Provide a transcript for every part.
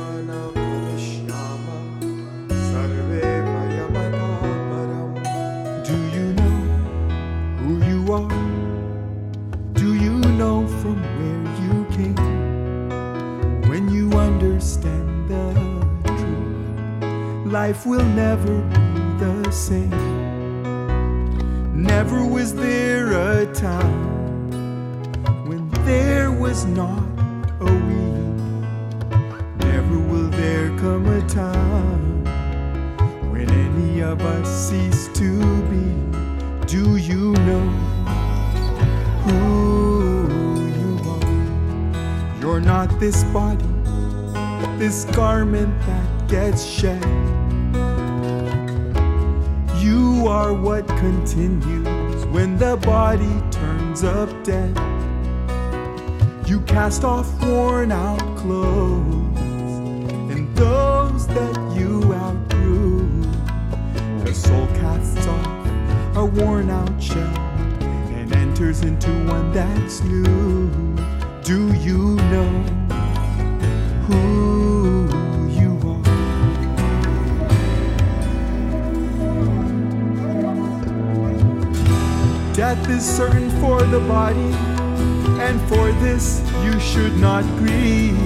Do you know who you are? Do you know from where you came? When you understand the truth, life will never be the same. Never was there a time when there was not a we. Never will there come a time when any of us cease to be. Do you know who you are? You're not this body, this garment that gets shed. You are what continues when the body turns up dead. You cast off worn out clothes and those that you outgrew. The soul casts off a worn out shell and enters into one that's new. Do you know who you are? Death is certain for the body, and for this you should not grieve.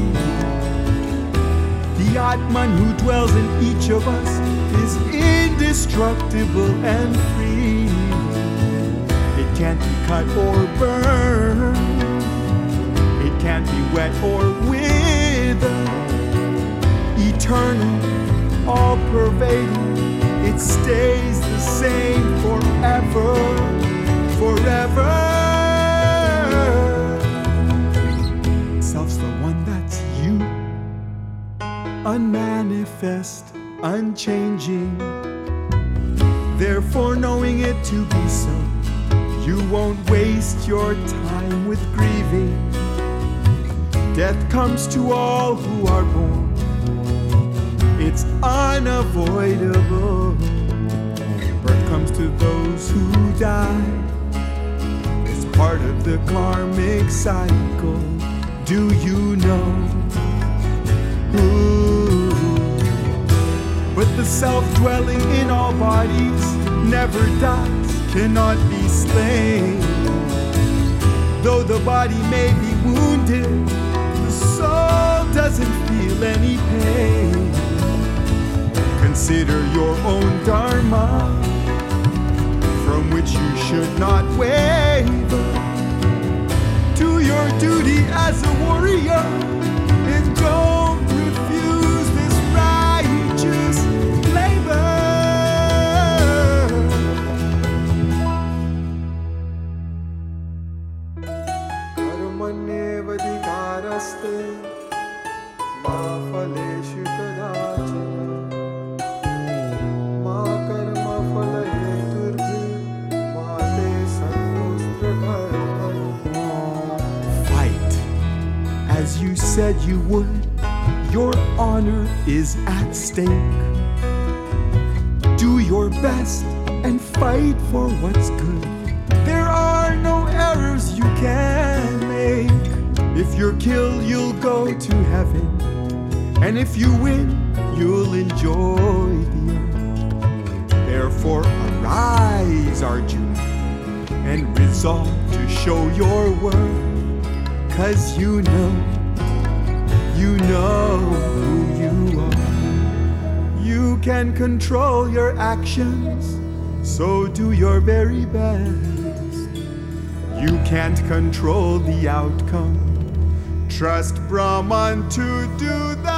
The Atman who dwells in each of us is indestructible and free. It can't be cut or burned. It can't be wet or withered. Eternal, all-pervading, it stays the same forever, forever. Self's the one that's you, unmanifest, unchanging. Therefore, knowing it to be so, you won't waste your time with grieving. Death comes to all who are born. It's unavoidable. Birth comes to those who die. It's part of the karmic cycle. Do you know who? But the self-dwelling in all bodies never dies, cannot be slain. Though the body may be wounded, the soul doesn't feel any pain. Consider your own dharma, from which you should not waver. Do your duty as a warrior, and don't refuse this righteous labor. Karmanevadikaraste ma phaleshu kadachana ma karma phalaheturve ma te santustra dharma. Fight as you said you would. Your honor is at stake. Do your best and fight for what's good. There are no errors you can make. If you're killed, you'll go to heaven. And if you win, you'll enjoy the earth. Therefore, arise, Arjuna, and resolve to show your worth. 'Cause you know who you are. You can control your actions, so do your very best. You can't control the outcome. Trust Brahman to do that.